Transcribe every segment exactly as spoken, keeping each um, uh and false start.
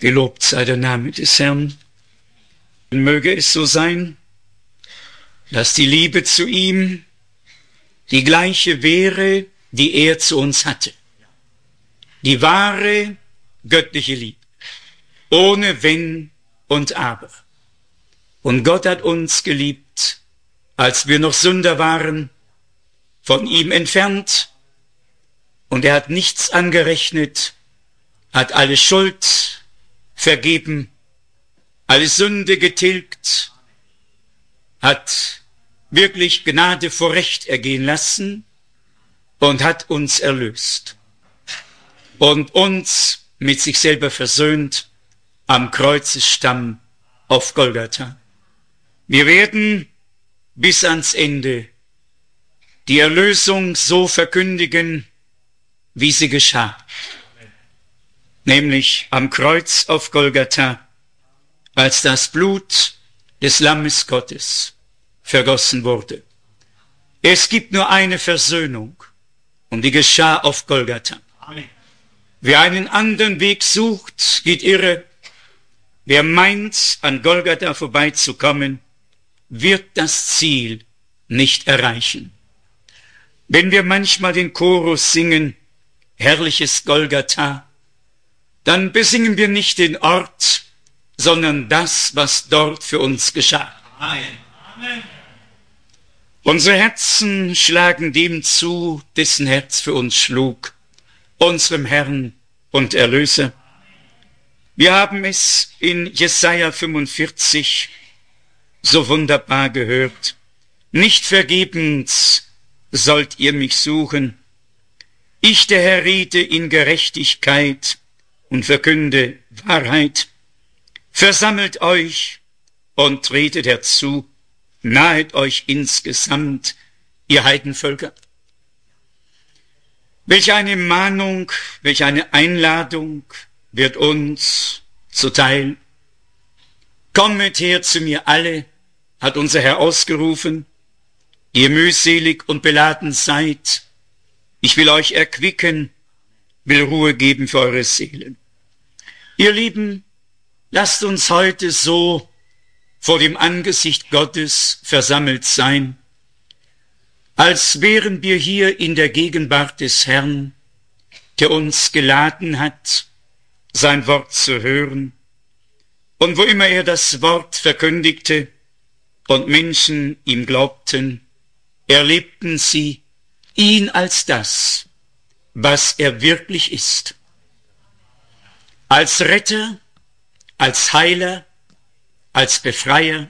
Gelobt sei der Name des Herrn. Möge es so sein, dass die Liebe zu ihm die gleiche wäre, die er zu uns hatte. Die wahre göttliche Liebe, ohne Wenn und Aber. Und Gott hat uns geliebt, als wir noch Sünder waren, von ihm entfernt. Und er hat nichts angerechnet, hat alle Schuld vergeben, alle Sünde getilgt, hat wirklich Gnade vor Recht ergehen lassen und hat uns erlöst und uns mit sich selber versöhnt am Kreuzesstamm auf Golgatha. Wir werden bis ans Ende die Erlösung so verkündigen, wie sie geschah, nämlich am Kreuz auf Golgatha, als das Blut des Lammes Gottes vergossen wurde. Es gibt nur eine Versöhnung und die geschah auf Golgatha. Amen. Wer einen anderen Weg sucht, geht irre. Wer meint, an Golgatha vorbeizukommen, wird das Ziel nicht erreichen. Wenn wir manchmal den Chorus singen, herrliches Golgatha, dann besingen wir nicht den Ort, sondern das, was dort für uns geschah. Amen. Amen. Unsere Herzen schlagen dem zu, dessen Herz für uns schlug, unserem Herrn und Erlöser. Wir haben es in Jesaja fünfundvierzig so wunderbar gehört. Nicht vergebens sollt ihr mich suchen. Ich, der Herr, rede in Gerechtigkeit und verkünde Wahrheit. Versammelt euch und tretet herzu, nahet euch insgesamt, ihr Heidenvölker. Welch eine Mahnung, welch eine Einladung wird uns zuteil. Kommet her zu mir alle, hat unser Herr ausgerufen, ihr mühselig und beladen seid. Ich will euch erquicken, will Ruhe geben für eure Seelen. Ihr Lieben, lasst uns heute so vor dem Angesicht Gottes versammelt sein, als wären wir hier in der Gegenwart des Herrn, der uns geladen hat, sein Wort zu hören. Und wo immer er das Wort verkündigte und Menschen ihm glaubten, erlebten sie ihn als das, was er wirklich ist. Als Retter, als Heiler, als Befreier.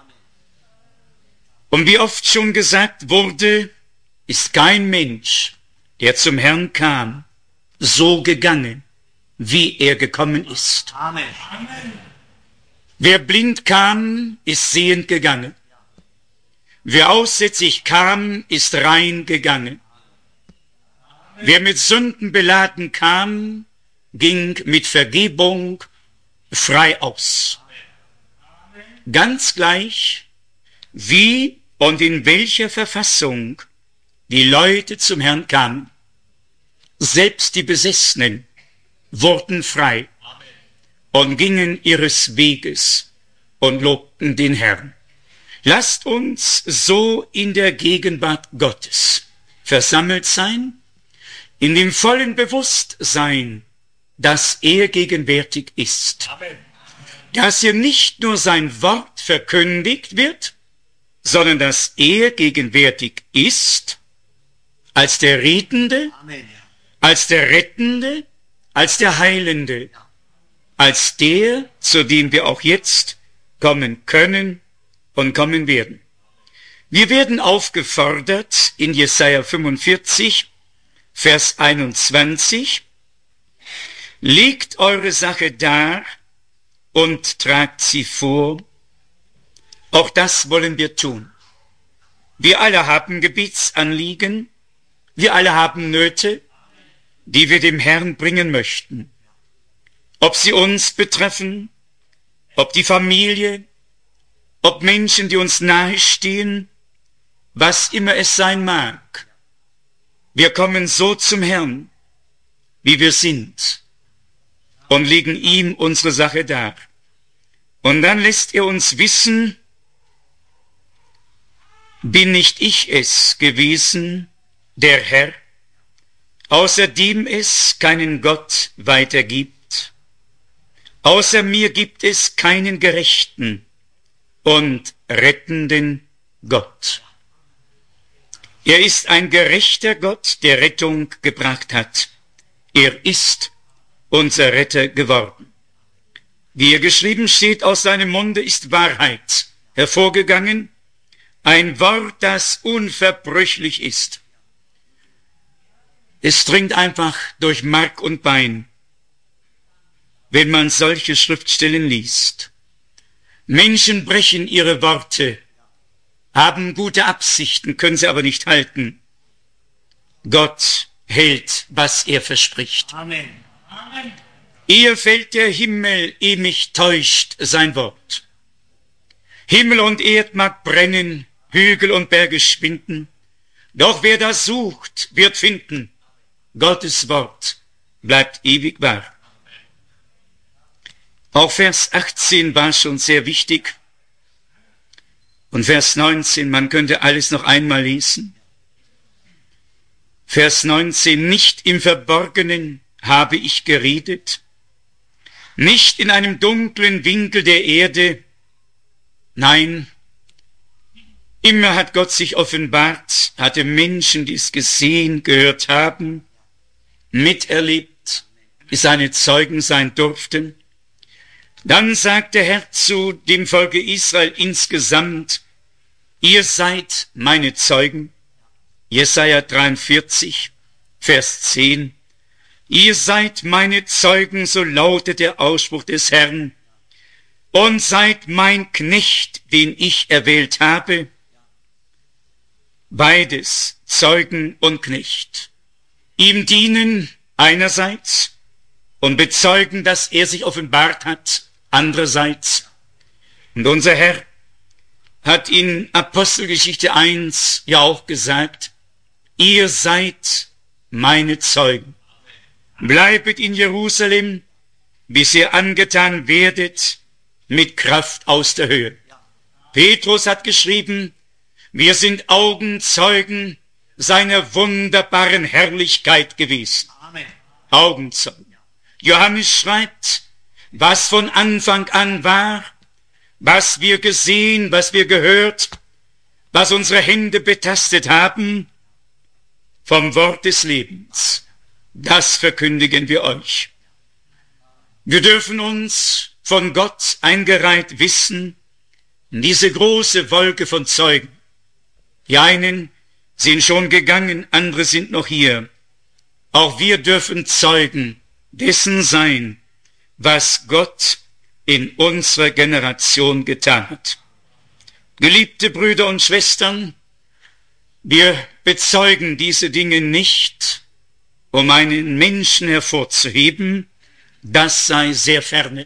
Und wie oft schon gesagt wurde, ist kein Mensch, der zum Herrn kam, so gegangen, wie er gekommen ist. Amen. Wer blind kam, ist sehend gegangen. Wer aussätzig kam, ist rein gegangen. Wer mit Sünden beladen kam, ging mit Vergebung frei aus. Ganz gleich, wie und in welcher Verfassung die Leute zum Herrn kamen. Selbst die Besessenen wurden frei und gingen ihres Weges und lobten den Herrn. Lasst uns so in der Gegenwart Gottes versammelt sein, in dem vollen Bewusstsein, dass er gegenwärtig ist. Amen. Dass hier nicht nur sein Wort verkündigt wird, sondern dass er gegenwärtig ist, als der Redende, Amen. Als der Rettende, als der Heilende, als der, zu dem wir auch jetzt kommen können und kommen werden. Wir werden aufgefordert in Jesaja fünfundvierzig, Vers einundzwanzig, legt eure Sache dar und tragt sie vor. Auch das wollen wir tun. Wir alle haben Gebetsanliegen, wir alle haben Nöte, die wir dem Herrn bringen möchten. Ob sie uns betreffen, ob die Familie, ob Menschen, die uns nahestehen, was immer es sein mag. Wir kommen so zum Herrn, wie wir sind. und legen ihm unsere Sache dar. Und dann lässt er uns wissen, bin nicht ich es gewesen, der Herr, außer dem es keinen Gott weiter gibt. Außer mir gibt es keinen gerechten und rettenden Gott. Er ist ein gerechter Gott, der Rettung gebracht hat. Er ist unser Retter geworden. Wie er geschrieben steht, aus seinem Munde ist Wahrheit hervorgegangen, ein Wort, das unverbrüchlich ist. Es dringt einfach durch Mark und Bein, wenn man solche Schriftstellen liest. Menschen brechen ihre Worte, haben gute Absichten, können sie aber nicht halten. Gott hält, was er verspricht. Amen. Amen. Ehe fällt der Himmel, ehe mich täuscht sein Wort. Himmel und Erd mag brennen, Hügel und Berge schwinden, doch wer das sucht, wird finden. Gottes Wort bleibt ewig wahr. Auch Vers achtzehn war schon sehr wichtig. Und Vers neunzehn, man könnte alles noch einmal lesen. Vers neunzehn, nicht im Verborgenen habe ich geredet, nicht in einem dunklen Winkel der Erde. Nein, immer hat Gott sich offenbart, hatte Menschen, die es gesehen, gehört haben, miterlebt, die seine Zeugen sein durften. Dann sagt der Herr zu dem Volke Israel insgesamt, ihr seid meine Zeugen. Jesaja dreiundvierzig, Vers zehn. Ihr seid meine Zeugen, so lautet der Ausspruch des Herrn, und seid mein Knecht, den ich erwählt habe. Beides, Zeugen und Knecht. Ihm dienen einerseits und bezeugen, dass er sich offenbart hat, andererseits. Und unser Herr hat in Apostelgeschichte eins ja auch gesagt, ihr seid meine Zeugen. Bleibet in Jerusalem, bis ihr angetan werdet mit Kraft aus der Höhe. Petrus hat geschrieben, wir sind Augenzeugen seiner wunderbaren Herrlichkeit gewesen. Amen. Augenzeugen. Johannes schreibt, was von Anfang an war, was wir gesehen, was wir gehört, was unsere Hände betastet haben, vom Wort des Lebens. Das verkündigen wir euch. Wir dürfen uns von Gott eingereiht wissen, in diese große Wolke von Zeugen. Die einen sind schon gegangen, andere sind noch hier. Auch wir dürfen Zeugen dessen sein, was Gott in unserer Generation getan hat. Geliebte Brüder und Schwestern, wir bezeugen diese Dinge nicht, um einen Menschen hervorzuheben, das sei sehr ferne.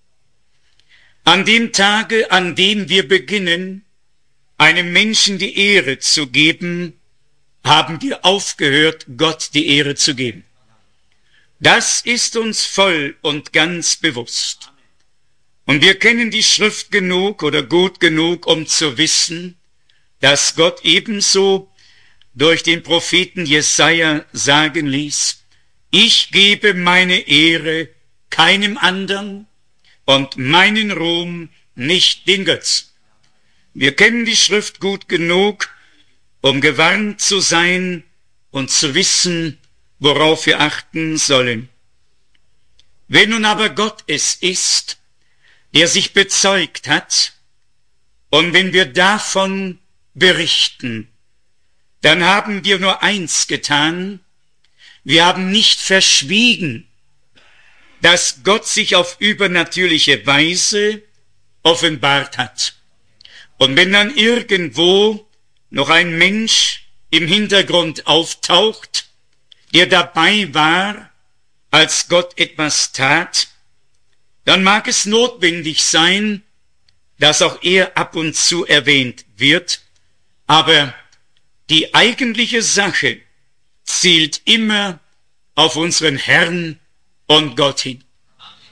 An dem Tage, an dem wir beginnen, einem Menschen die Ehre zu geben, haben wir aufgehört, Gott die Ehre zu geben. Das ist uns voll und ganz bewusst. Und wir kennen die Schrift genug oder gut genug, um zu wissen, dass Gott ebenso durch den Propheten Jesaja sagen ließ, ich gebe meine Ehre keinem anderen und meinen Ruhm nicht den Götzen. Wir kennen die Schrift gut genug, um gewarnt zu sein und zu wissen, worauf wir achten sollen. Wenn nun aber Gott es ist, der sich bezeugt hat, und wenn wir davon berichten, dann haben wir nur eins getan, wir haben nicht verschwiegen, dass Gott sich auf übernatürliche Weise offenbart hat. Und wenn dann irgendwo noch ein Mensch im Hintergrund auftaucht, der dabei war, als Gott etwas tat, dann mag es notwendig sein, dass auch er ab und zu erwähnt wird, aber die eigentliche Sache zielt immer auf unseren Herrn und Gott hin.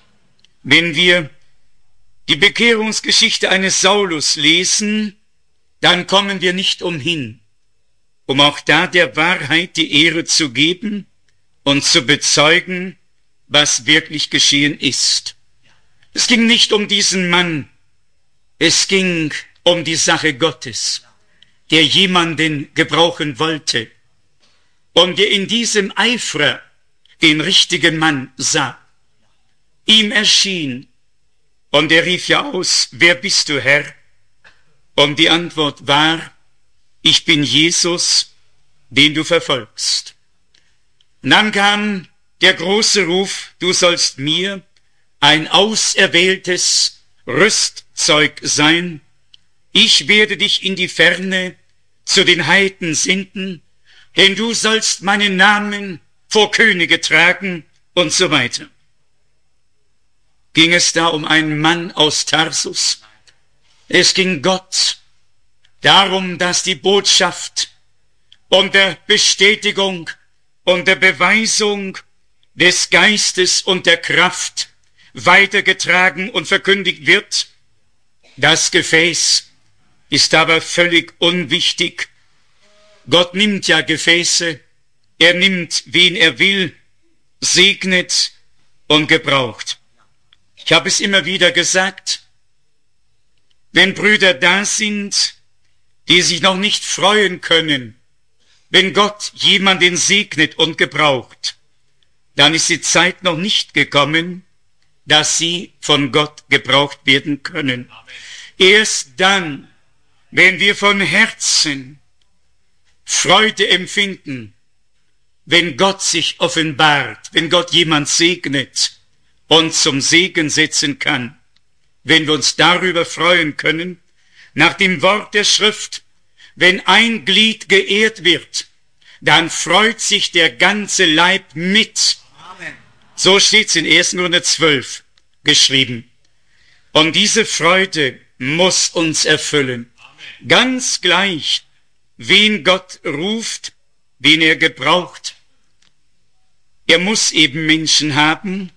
Wenn wir die Bekehrungsgeschichte eines Saulus lesen, dann kommen wir nicht umhin, um auch da der Wahrheit die Ehre zu geben und zu bezeugen, was wirklich geschehen ist. Es ging nicht um diesen Mann, es ging um die Sache Gottes, der jemanden gebrauchen wollte und der in diesem Eifer den richtigen Mann sah. Ihm erschien und er rief ja aus, wer bist du, Herr? Und die Antwort war, ich bin Jesus, den du verfolgst. Und dann kam der große Ruf, du sollst mir ein auserwähltes Rüstzeug sein. Ich werde dich in die Ferne zu den Heiden senden, denn du sollst meinen Namen vor Könige tragen und so weiter. Ging es da um einen Mann aus Tarsus? Es ging Gott darum, dass die Botschaft und der Bestätigung und der Beweisung des Geistes und der Kraft weitergetragen und verkündigt wird. Das Gefäß ist aber völlig unwichtig. Gott nimmt ja Gefäße, er nimmt, wen er will, segnet und gebraucht. Ich habe es immer wieder gesagt, wenn Brüder da sind, die sich noch nicht freuen können, wenn Gott jemanden segnet und gebraucht, dann ist die Zeit noch nicht gekommen, dass sie von Gott gebraucht werden können. Amen. Erst dann, wenn wir von Herzen Freude empfinden, wenn Gott sich offenbart, wenn Gott jemand segnet und zum Segen setzen kann, wenn wir uns darüber freuen können, nach dem Wort der Schrift, wenn ein Glied geehrt wird, dann freut sich der ganze Leib mit. Amen. So steht es in ersten Korinther zwölf geschrieben. Und diese Freude muss uns erfüllen. Amen. Ganz gleich, wen Gott ruft, wen er gebraucht. Er muss eben Menschen haben,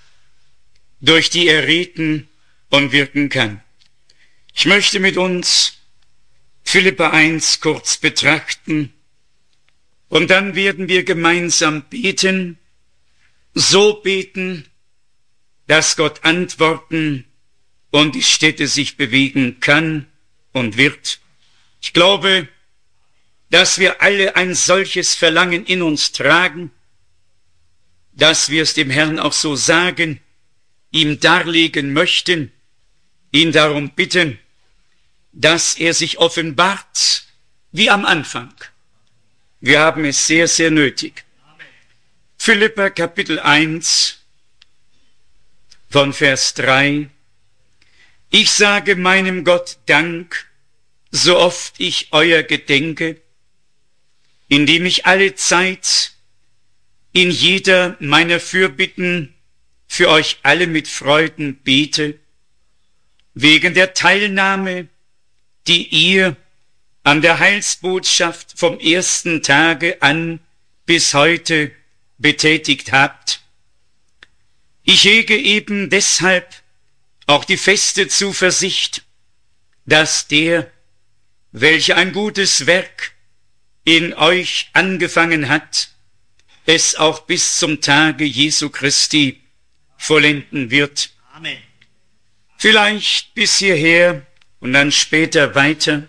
durch die er reden und wirken kann. Ich möchte mit uns Philipper eins kurz betrachten und dann werden wir gemeinsam beten, so beten, dass Gott antworten und die Städte sich bewegen kann und wird. Ich glaube, dass wir alle ein solches Verlangen in uns tragen, dass wir es dem Herrn auch so sagen, ihm darlegen möchten, ihn darum bitten, dass er sich offenbart, wie am Anfang. Wir haben es sehr, sehr nötig. Philipper Kapitel eins von Vers drei. Ich sage meinem Gott Dank, so oft ich euer gedenke, indem ich alle Zeit in jeder meiner Fürbitten für euch alle mit Freuden bete, wegen der Teilnahme, die ihr an der Heilsbotschaft vom ersten Tage an bis heute betätigt habt. Ich hege eben deshalb auch die feste Zuversicht, dass der, welcher ein gutes Werk in euch angefangen hat, es auch bis zum Tage Jesu Christi vollenden wird. Amen. Vielleicht bis hierher und dann später weiter.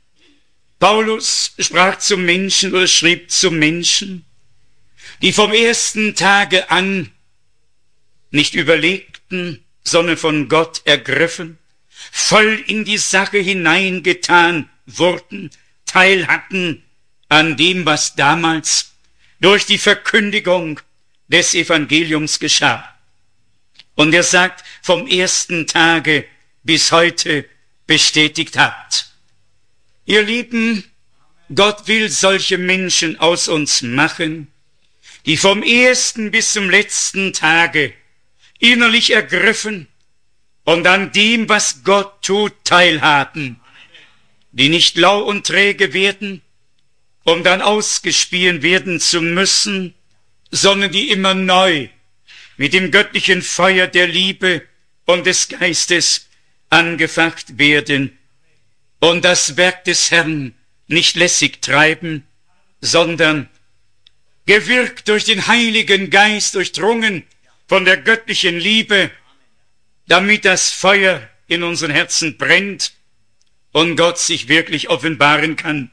Paulus sprach zum Menschen oder schrieb zum Menschen, die vom ersten Tage an nicht überlegten, sondern von Gott ergriffen, voll in die Sache hineingetan wurden, teil hatten an dem, was damals durch die Verkündigung des Evangeliums geschah. Und er sagt, vom ersten Tage bis heute bestätigt habt. Ihr Lieben, Gott will solche Menschen aus uns machen, die vom ersten bis zum letzten Tage innerlich ergriffen und an dem, was Gott tut, teilhaben, die nicht lau und träge werden, um dann ausgespien werden zu müssen, sondern die immer neu mit dem göttlichen Feuer der Liebe und des Geistes angefacht werden und das Werk des Herrn nicht lässig treiben, sondern gewirkt durch den Heiligen Geist, durchdrungen von der göttlichen Liebe, damit das Feuer in unseren Herzen brennt und Gott sich wirklich offenbaren kann.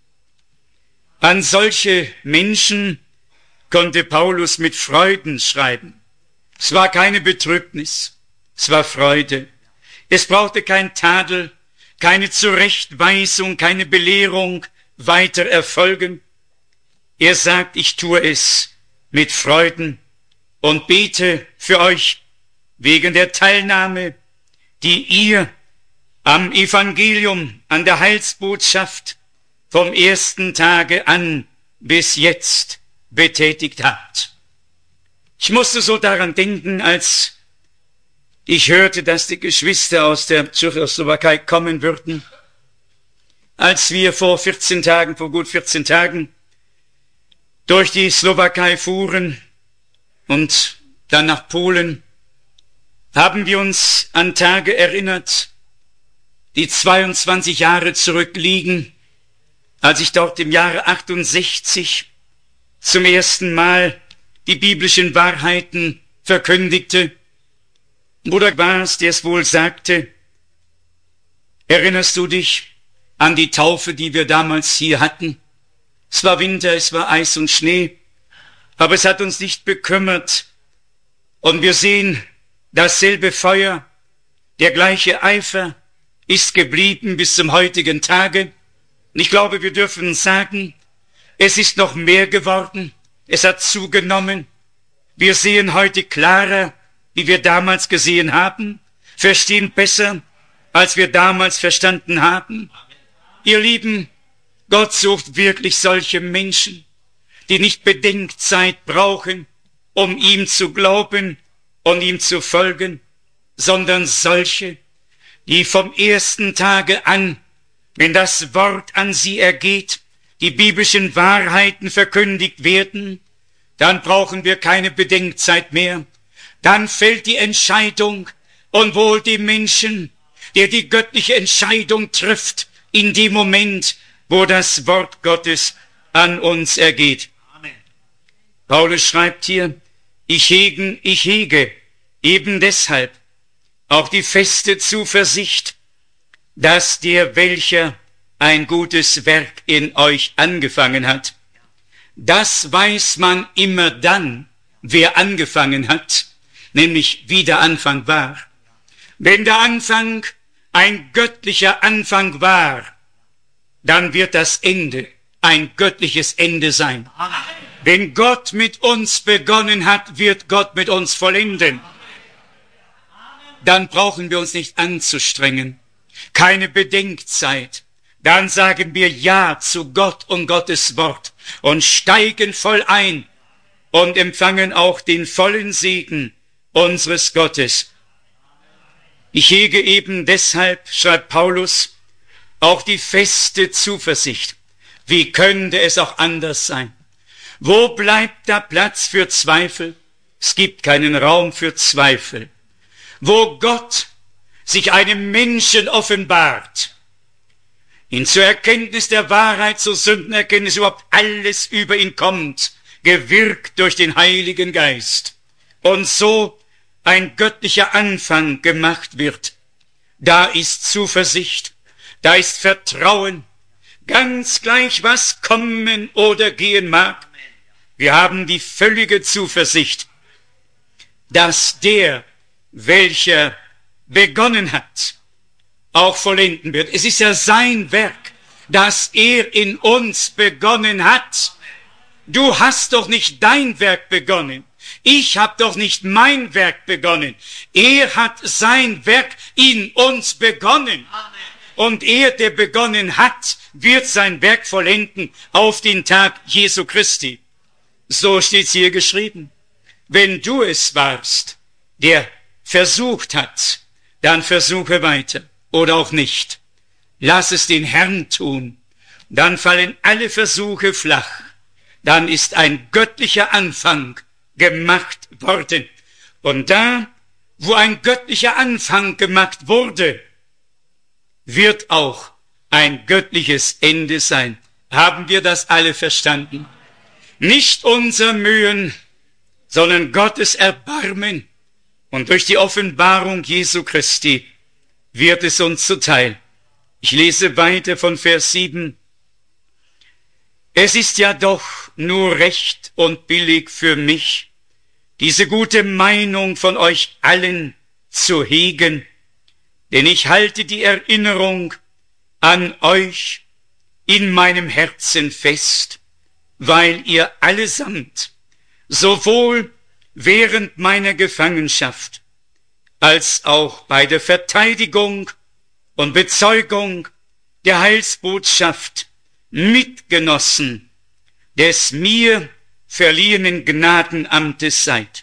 An solche Menschen konnte Paulus mit Freuden schreiben. Es war keine Betrübnis, es war Freude. Es brauchte kein Tadel, keine Zurechtweisung, keine Belehrung weiter erfolgen. Er sagt, ich tue es mit Freuden und bete für euch wegen der Teilnahme, die ihr am Evangelium, an der Heilsbotschaft vom ersten Tage an bis jetzt betätigt habt. Ich musste so daran denken, als ich hörte, dass die Geschwister aus der Tschechoslowakei kommen würden, als wir vor vierzehn Tagen, vor gut vierzehn Tagen durch die Slowakei fuhren und dann nach Polen, haben wir uns an Tage erinnert, die zweiundzwanzig Jahre zurückliegen, als ich dort im Jahre achtundsechzig zum ersten Mal die biblischen Wahrheiten verkündigte. Bruder war es, der es wohl sagte, erinnerst du dich an die Taufe, die wir damals hier hatten? Es war Winter, es war Eis und Schnee, aber es hat uns nicht bekümmert. Und wir sehen, dasselbe Feuer, der gleiche Eifer ist geblieben bis zum heutigen Tage. Und ich glaube, wir dürfen sagen, es ist noch mehr geworden, es hat zugenommen. Wir sehen heute klarer, wie wir damals gesehen haben, verstehen besser, als wir damals verstanden haben. Ihr Lieben, Gott sucht wirklich solche Menschen, die nicht Bedenkzeit brauchen, um ihm zu glauben und ihm zu folgen, sondern solche, die vom ersten Tage an, wenn das Wort an sie ergeht, die biblischen Wahrheiten verkündigt werden, dann brauchen wir keine Bedenkzeit mehr. Dann fällt die Entscheidung und wohl dem Menschen, der die göttliche Entscheidung trifft, in dem Moment, wo das Wort Gottes an uns ergeht. Amen. Paulus schreibt hier, ich hegen, ich hege eben deshalb auch die feste Zuversicht, dass der, welcher ein gutes Werk in euch angefangen hat, das weiß man immer dann, wer angefangen hat, nämlich wie der Anfang war. Wenn der Anfang ein göttlicher Anfang war, dann wird das Ende ein göttliches Ende sein. Amen. Wenn Gott mit uns begonnen hat, wird Gott mit uns vollenden. Dann brauchen wir uns nicht anzustrengen, keine Bedenkzeit. Dann sagen wir Ja zu Gott und Gottes Wort und steigen voll ein und empfangen auch den vollen Segen unseres Gottes. Ich hege eben deshalb, schreibt Paulus, auch die feste Zuversicht. Wie könnte es auch anders sein? Wo bleibt da Platz für Zweifel? Es gibt keinen Raum für Zweifel. Wo Gott sich einem Menschen offenbart, ihn zur Erkenntnis der Wahrheit, zur Sündenerkenntnis überhaupt alles über ihn kommt, gewirkt durch den Heiligen Geist, und so ein göttlicher Anfang gemacht wird, da ist Zuversicht, da ist Vertrauen, ganz gleich was kommen oder gehen mag. Wir haben die völlige Zuversicht, dass der, welcher begonnen hat, auch vollenden wird. Es ist ja sein Werk, das er in uns begonnen hat. Du hast doch nicht dein Werk begonnen. Ich habe doch nicht mein Werk begonnen. Er hat sein Werk in uns begonnen. Und er, der begonnen hat, wird sein Werk vollenden auf den Tag Jesu Christi. So steht's hier geschrieben. Wenn du es warst, der versucht hat, dann versuche weiter oder auch nicht. Lass es den Herrn tun. Dann fallen alle Versuche flach. Dann ist ein göttlicher Anfang gemacht worden. Und da wo ein göttlicher Anfang gemacht wurde, wird auch ein göttliches Ende sein. Haben wir das alle verstanden? Nicht unser Mühen, sondern Gottes Erbarmen. Und durch die Offenbarung Jesu Christi wird es uns zuteil. Ich lese weiter von Vers sieben. Es ist ja doch nur recht und billig für mich, diese gute Meinung von euch allen zu hegen, denn ich halte die Erinnerung an euch in meinem Herzen fest, weil ihr allesamt, sowohl während meiner Gefangenschaft als auch bei der Verteidigung und Bezeugung der Heilsbotschaft Mitgenossen des mir verliehenen Gnadenamtes seid.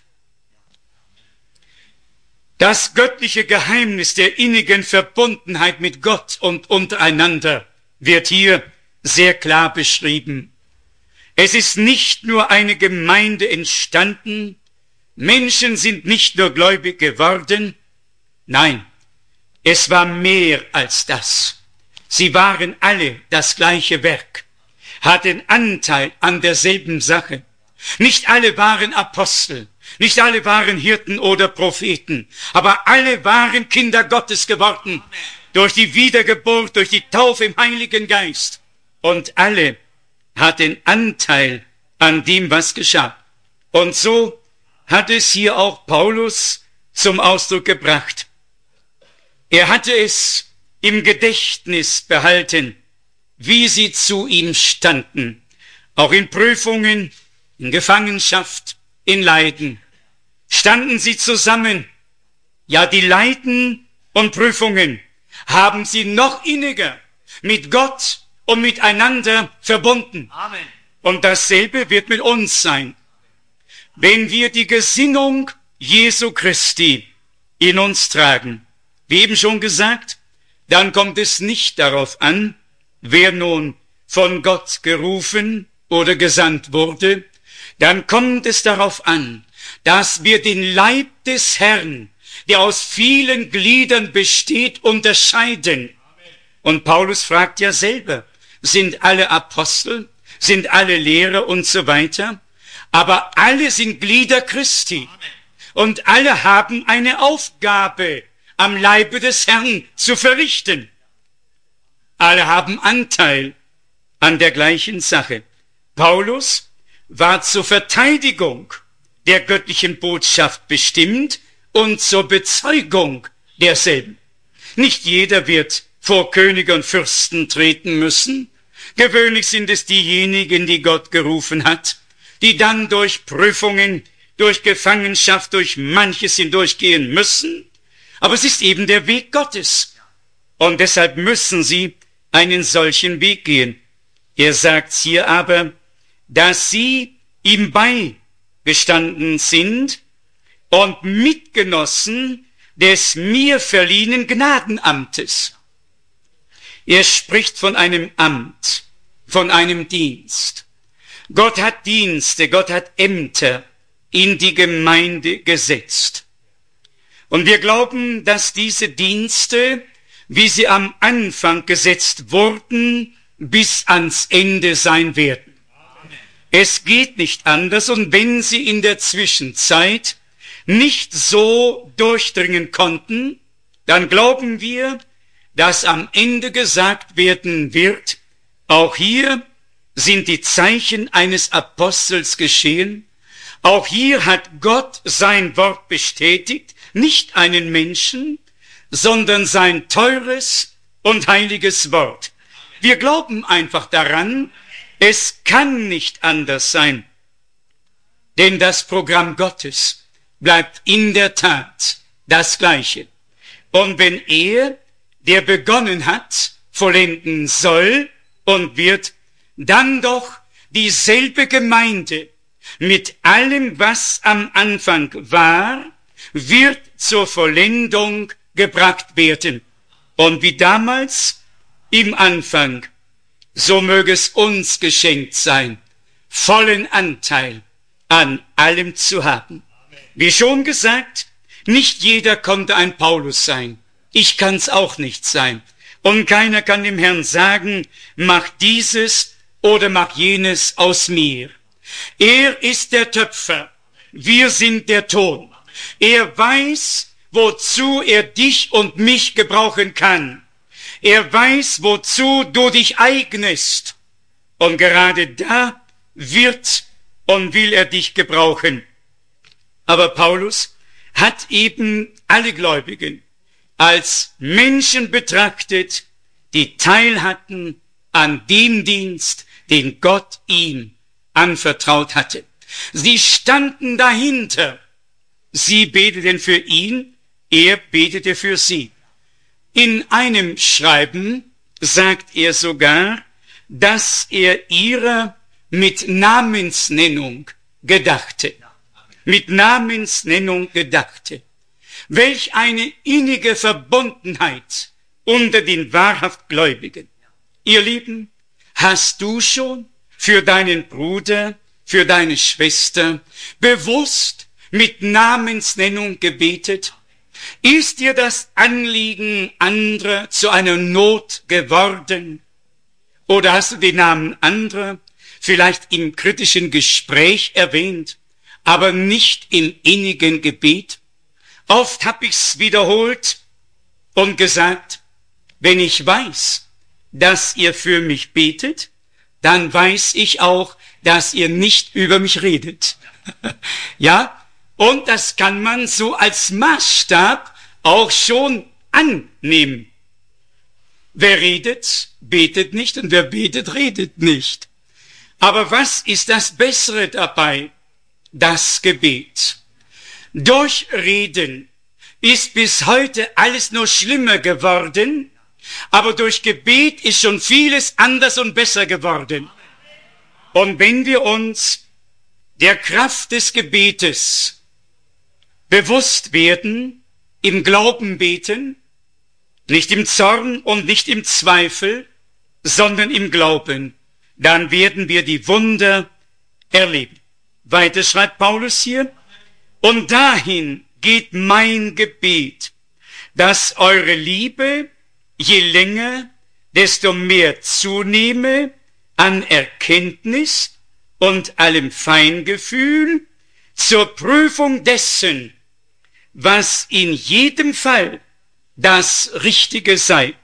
Das göttliche Geheimnis der innigen Verbundenheit mit Gott und untereinander wird hier sehr klar beschrieben. Es ist nicht nur eine Gemeinde entstanden, Menschen sind nicht nur gläubig geworden, nein, es war mehr als das. Sie waren alle das gleiche Werk, hatten Anteil an derselben Sache. Nicht alle waren Apostel, nicht alle waren Hirten oder Propheten, aber alle waren Kinder Gottes geworden, durch die Wiedergeburt, durch die Taufe im Heiligen Geist. Und alle hatten Anteil an dem, was geschah. Und so hat es hier auch Paulus zum Ausdruck gebracht. Er hatte es im Gedächtnis behalten, wie sie zu ihm standen, auch in Prüfungen, in Gefangenschaft, in Leiden. Standen sie zusammen, ja, die Leiden und Prüfungen haben sie noch inniger mit Gott und miteinander verbunden. Amen. Und dasselbe wird mit uns sein. Wenn wir die Gesinnung Jesu Christi in uns tragen, wie eben schon gesagt, dann kommt es nicht darauf an, wer nun von Gott gerufen oder gesandt wurde, dann kommt es darauf an, dass wir den Leib des Herrn, der aus vielen Gliedern besteht, unterscheiden. Und Paulus fragt ja selber, sind alle Apostel, sind alle Lehrer und so weiter, aber alle sind Glieder Christi und alle haben eine Aufgabe am Leibe des Herrn zu verrichten. Alle haben Anteil an der gleichen Sache. Paulus war zur Verteidigung der göttlichen Botschaft bestimmt und zur Bezeugung derselben. Nicht jeder wird vor Könige und Fürsten treten müssen. Gewöhnlich sind es diejenigen, die Gott gerufen hat, die dann durch Prüfungen, durch Gefangenschaft, durch manches hindurchgehen müssen. Aber es ist eben der Weg Gottes. Und deshalb müssen sie einen solchen Weg gehen. Er sagt hier aber, dass sie ihm beigestanden sind und Mitgenossen des mir verliehenen Gnadenamtes. Er spricht von einem Amt, von einem Dienst. Gott hat Dienste, Gott hat Ämter in die Gemeinde gesetzt. Und wir glauben, dass diese Dienste, wie sie am Anfang gesetzt wurden, bis ans Ende sein werden. Es geht nicht anders, und wenn sie in der Zwischenzeit nicht so durchdringen konnten, dann glauben wir, dass am Ende gesagt werden wird, auch hier sind die Zeichen eines Apostels geschehen, auch hier hat Gott sein Wort bestätigt, nicht einen Menschen, sondern sein teures und heiliges Wort. Wir glauben einfach daran, es kann nicht anders sein, denn das Programm Gottes bleibt in der Tat das Gleiche. Und wenn er, der begonnen hat, vollenden soll und wird, dann doch dieselbe Gemeinde mit allem, was am Anfang war, wird zur Vollendung gebracht werden. Und wie damals im Anfang, so möge es uns geschenkt sein, vollen Anteil an allem zu haben. Wie schon gesagt, Nicht jeder konnte ein Paulus sein. Ich kann's auch nicht sein. Und keiner kann dem Herrn sagen, mach dieses oder mach jenes aus mir. Er ist der Töpfer. Wir sind der Ton. Er weiß, wozu er dich und mich gebrauchen kann. Er weiß, wozu du dich eignest. Und gerade da wird und will er dich gebrauchen. Aber Paulus hat eben alle Gläubigen als Menschen betrachtet, die Teil hatten an dem Dienst, den Gott ihm anvertraut hatte. Sie standen dahinter. Sie beteten für ihn, er betete für sie. In einem Schreiben sagt er sogar, dass er ihrer mit Namensnennung gedachte. Mit Namensnennung gedachte. Welch eine innige Verbundenheit unter den wahrhaft Gläubigen. Ihr Lieben, hast du schon für deinen Bruder, für deine Schwester bewusst mit Namensnennung gebetet? Ist dir das Anliegen anderer zu einer Not geworden? Oder hast du den Namen anderer vielleicht im kritischen Gespräch erwähnt, aber nicht im innigen Gebet? Oft hab ich's wiederholt und gesagt, wenn ich weiß, dass ihr für mich betet, dann weiß ich auch, dass ihr nicht über mich redet. Ja, und das kann man so als Maßstab auch schon annehmen. Wer redet, betet nicht, und wer betet, redet nicht. Aber was ist das Bessere dabei? Das Gebet. Durch Reden ist bis heute alles nur schlimmer geworden, aber durch Gebet ist schon vieles anders und besser geworden. Und wenn wir uns der Kraft des Gebetes bewusst werden, im Glauben beten, nicht im Zorn und nicht im Zweifel, sondern im Glauben, dann werden wir die Wunder erleben. Weiter schreibt Paulus hier, und dahin geht mein Gebet, dass eure Liebe je länger, desto mehr zunehme an Erkenntnis und allem Feingefühl zur Prüfung dessen, was in jedem Fall das Richtige sei,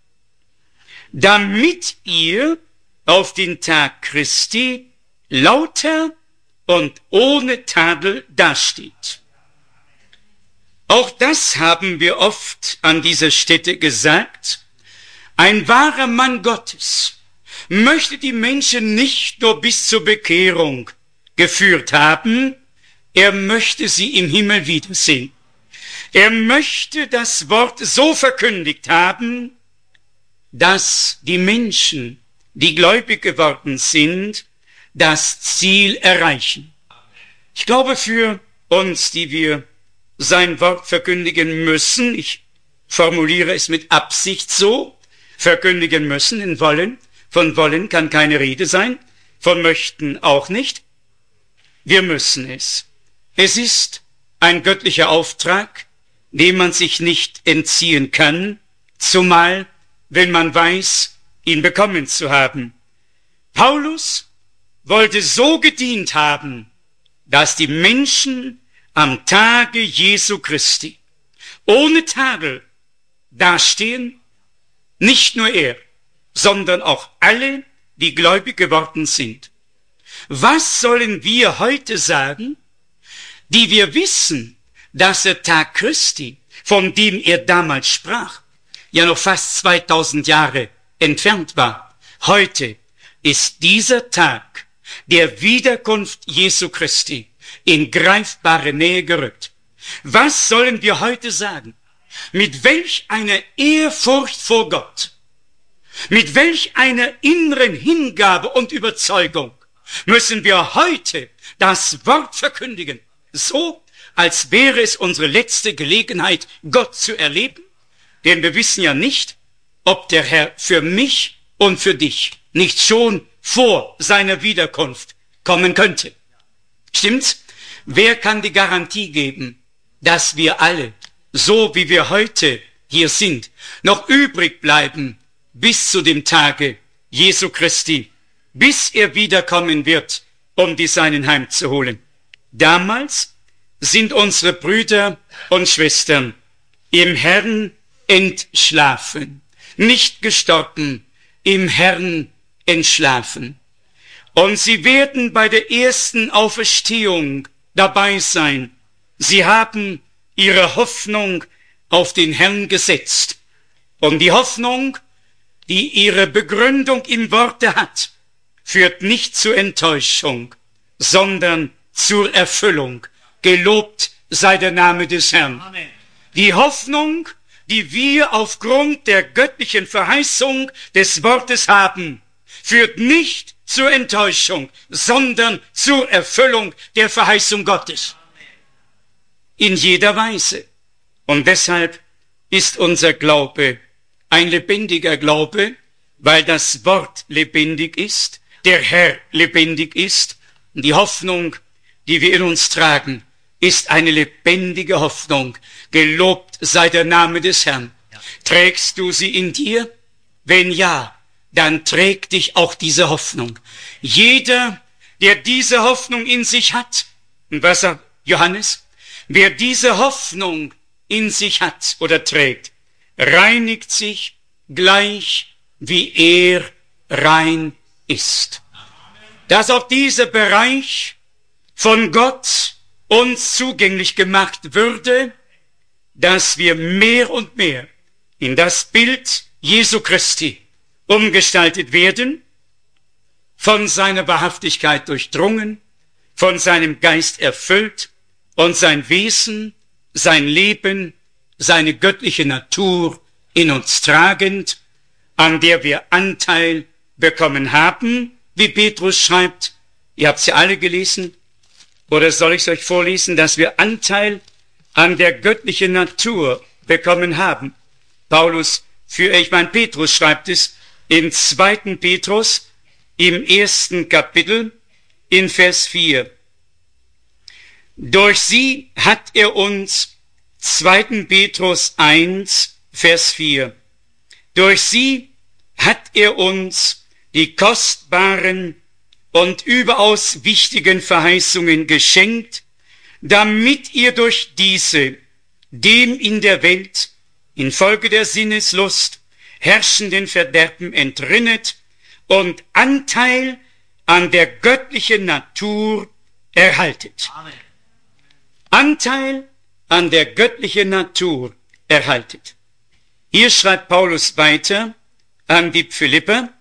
damit ihr auf den Tag Christi lauter und ohne Tadel dasteht. Auch das haben wir oft an dieser Stätte gesagt. Ein wahrer Mann Gottes möchte die Menschen nicht nur bis zur Bekehrung geführt haben, er möchte sie im Himmel wiedersehen. Er möchte das Wort so verkündigt haben, dass die Menschen, die gläubig geworden sind, das Ziel erreichen. Ich glaube, für uns, die wir sein Wort verkündigen müssen, ich formuliere es mit Absicht so, verkündigen müssen in Wollen, von wollen kann keine Rede sein, von möchten auch nicht. Wir müssen es. Es ist ein göttlicher Auftrag, dem man sich nicht entziehen kann, zumal wenn man weiß, ihn bekommen zu haben. Paulus wollte so gedient haben, dass die Menschen am Tage Jesu Christi ohne Tadel dastehen, nicht nur er, sondern auch alle, die gläubig geworden sind. Was sollen wir heute sagen, die wir wissen, dass der Tag Christi, von dem er damals sprach, ja noch fast zweitausend Jahre entfernt war. Heute ist dieser Tag der Wiederkunft Jesu Christi in greifbare Nähe gerückt. Was sollen wir heute sagen? Mit welch einer Ehrfurcht vor Gott, mit welch einer inneren Hingabe und Überzeugung müssen wir heute das Wort verkündigen, so als wäre es unsere letzte Gelegenheit, Gott zu erleben? Denn wir wissen ja nicht, ob der Herr für mich und für dich nicht schon vor seiner Wiederkunft kommen könnte. Stimmt's? Wer kann die Garantie geben, dass wir alle, so wie wir heute hier sind, noch übrig bleiben bis zu dem Tage Jesu Christi, bis er wiederkommen wird, um die Seinen heimzuholen. Damals sind unsere Brüder und Schwestern im Herrn entschlafen, nicht gestorben, im Herrn entschlafen. Und sie werden bei der ersten Auferstehung dabei sein. Sie haben ihre Hoffnung auf den Herrn gesetzt. Und die Hoffnung, die ihre Begründung im Worte hat, führt nicht zur Enttäuschung, sondern zur Erfüllung. Gelobt sei der Name des Herrn. Amen. Die Hoffnung, die wir aufgrund der göttlichen Verheißung des Wortes haben, führt nicht zur Enttäuschung, sondern zur Erfüllung der Verheißung Gottes. In jeder Weise. Und deshalb ist unser Glaube ein lebendiger Glaube, weil das Wort lebendig ist, der Herr lebendig ist. Und die Hoffnung, die wir in uns tragen, ist eine lebendige Hoffnung. Gelobt sei der Name des Herrn. Ja. Trägst du sie in dir? Wenn ja, dann trägt dich auch diese Hoffnung. Jeder, der diese Hoffnung in sich hat, und was sagt Johannes? Wer diese Hoffnung in sich hat oder trägt, reinigt sich gleich, wie er rein ist. Dass auch dieser Bereich von Gott uns zugänglich gemacht würde, dass wir mehr und mehr in das Bild Jesu Christi umgestaltet werden, von seiner Wahrhaftigkeit durchdrungen, von seinem Geist erfüllt und sein Wesen, sein Leben, seine göttliche Natur in uns tragend, an der wir Anteil bekommen haben, wie Petrus schreibt. Ihr habt sie alle gelesen. Oder soll ich es euch vorlesen, dass wir Anteil an der göttlichen Natur bekommen haben? Paulus, für, ich meine, Petrus schreibt es im zweiten Petrus, im ersten Kapitel, in Vers vier. Durch sie hat er uns, zweiten Petrus eins, Vers vier, durch sie hat er uns die kostbaren und überaus wichtigen Verheißungen geschenkt, damit ihr durch diese dem in der Welt infolge der Sinneslust herrschenden Verderben entrinnet und Anteil an der göttlichen Natur erhaltet. Amen. Anteil an der göttlichen Natur erhaltet. Hier schreibt Paulus weiter an die Philipper,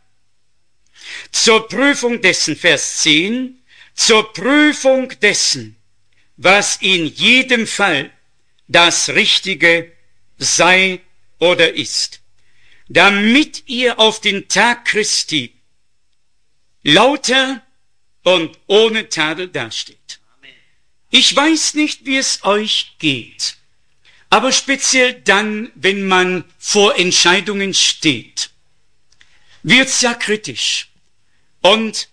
zur Prüfung dessen, Vers zehn, zur Prüfung dessen, was in jedem Fall das Richtige sei oder ist, damit ihr auf den Tag Christi lauter und ohne Tadel dasteht. Ich weiß nicht, wie es euch geht, aber speziell dann, wenn man vor Entscheidungen steht, wird's ja kritisch. Und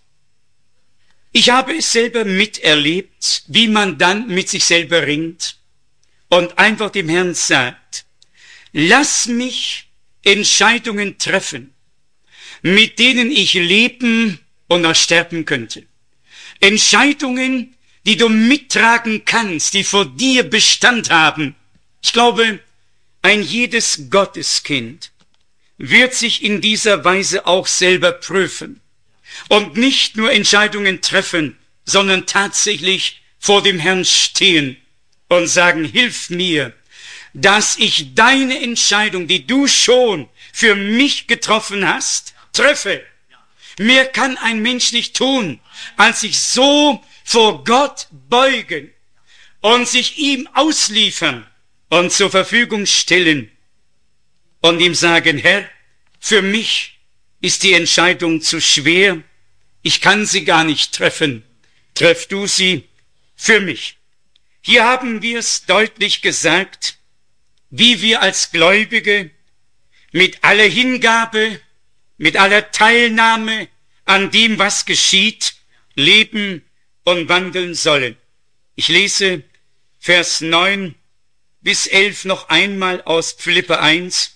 ich habe es selber miterlebt, wie man dann mit sich selber ringt und einfach dem Herrn sagt, lass mich Entscheidungen treffen, mit denen ich leben und auch sterben könnte. Entscheidungen, die du mittragen kannst, die vor dir Bestand haben. Ich glaube, ein jedes Gotteskind wird sich in dieser Weise auch selber prüfen und nicht nur Entscheidungen treffen, sondern tatsächlich vor dem Herrn stehen und sagen, hilf mir, dass ich deine Entscheidung, die du schon für mich getroffen hast, treffe. Mehr kann ein Mensch nicht tun, als sich so vor Gott beugen und sich ihm ausliefern und zur Verfügung stellen und ihm sagen, Herr, für mich ist die Entscheidung zu schwer, ich kann sie gar nicht treffen, treff du sie für mich. Hier haben wir es deutlich gesagt, wie wir als Gläubige mit aller Hingabe, mit aller Teilnahme an dem, was geschieht, leben und wandeln sollen. Ich lese Vers neun bis elf noch einmal aus Philipper eins.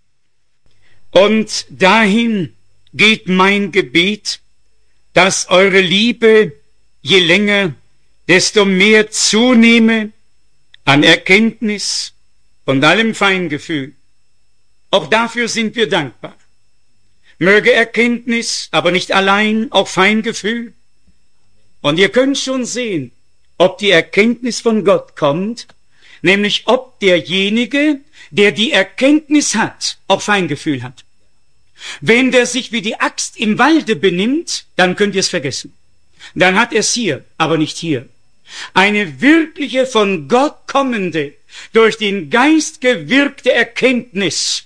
Und dahin geht mein Gebet, dass eure Liebe je länger, desto mehr zunehme an Erkenntnis und allem Feingefühl. Auch dafür sind wir dankbar. Möge Erkenntnis, aber nicht allein, auch Feingefühl. Und ihr könnt schon sehen, ob die Erkenntnis von Gott kommt, nämlich ob derjenige, der die Erkenntnis hat, auch Feingefühl hat. Wenn der sich wie die Axt im Walde benimmt, dann könnt ihr es vergessen. Dann hat er es hier, aber nicht hier. Eine wirkliche von Gott kommende, durch den Geist gewirkte Erkenntnis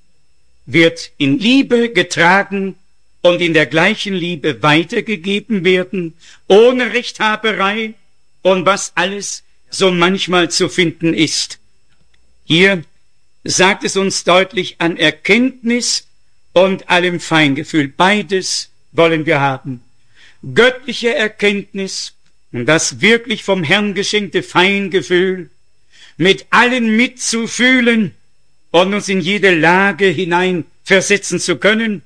wird in Liebe getragen und in der gleichen Liebe weitergegeben werden, ohne Rechthaberei und was alles so manchmal zu finden ist. Hier sagt es uns deutlich, an Erkenntnis und allem Feingefühl. Beides wollen wir haben. Göttliche Erkenntnis und das wirklich vom Herrn geschenkte Feingefühl, mit allen mitzufühlen und uns in jede Lage hinein versetzen zu können,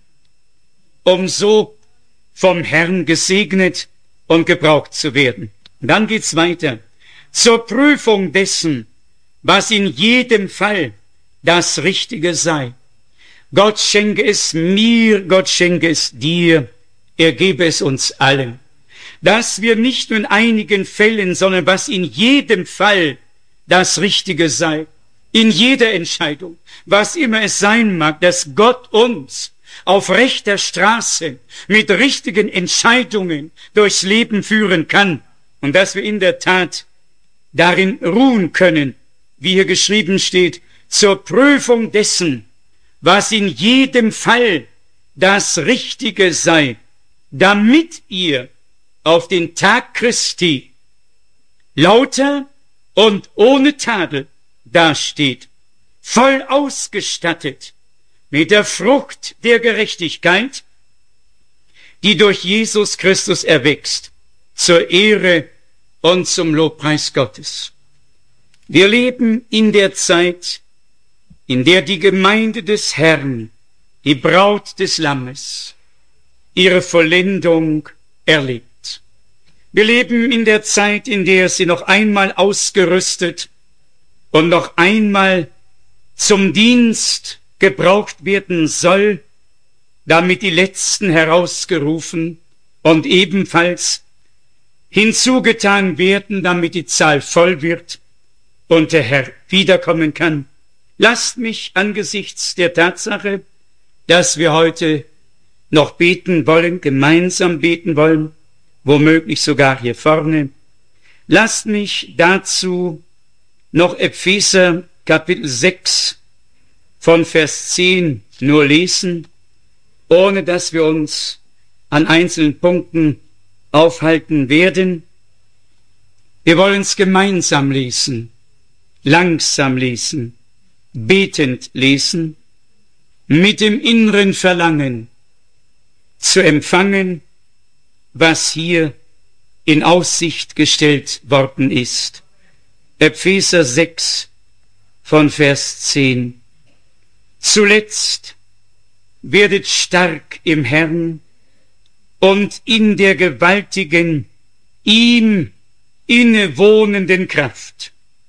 um so vom Herrn gesegnet und gebraucht zu werden. Und dann geht's weiter. Zur Prüfung dessen, was in jedem Fall das Richtige sei. Gott schenke es mir, Gott schenke es dir, er gebe es uns allen. Dass wir nicht nur in einigen Fällen, sondern was in jedem Fall das Richtige sei, in jeder Entscheidung, was immer es sein mag, dass Gott uns auf rechter Straße mit richtigen Entscheidungen durchs Leben führen kann und dass wir in der Tat darin ruhen können, wie hier geschrieben steht, zur Prüfung dessen, was in jedem Fall das Richtige sei, damit ihr auf den Tag Christi lauter und ohne Tadel dasteht, voll ausgestattet mit der Frucht der Gerechtigkeit, die durch Jesus Christus erwächst, zur Ehre und zum Lobpreis Gottes. Wir leben in der Zeit, in der die Gemeinde des Herrn, die Braut des Lammes, ihre Vollendung erlebt. Wir leben in der Zeit, in der sie noch einmal ausgerüstet und noch einmal zum Dienst gebraucht werden soll, damit die Letzten herausgerufen und ebenfalls hinzugetan werden, damit die Zahl voll wird und der Herr wiederkommen kann. Lasst mich angesichts der Tatsache, dass wir heute noch beten wollen, gemeinsam beten wollen, womöglich sogar hier vorne, lasst mich dazu noch Epheser Kapitel sechs von Vers zehn nur lesen, ohne dass wir uns an einzelnen Punkten aufhalten werden. Wir wollen es gemeinsam lesen, langsam lesen, betend lesen, mit dem inneren Verlangen zu empfangen, was hier in Aussicht gestellt worden ist. Epheser sechs von Vers zehn. Zuletzt werdet stark im Herrn und in der gewaltigen, ihm innewohnenden Kraft.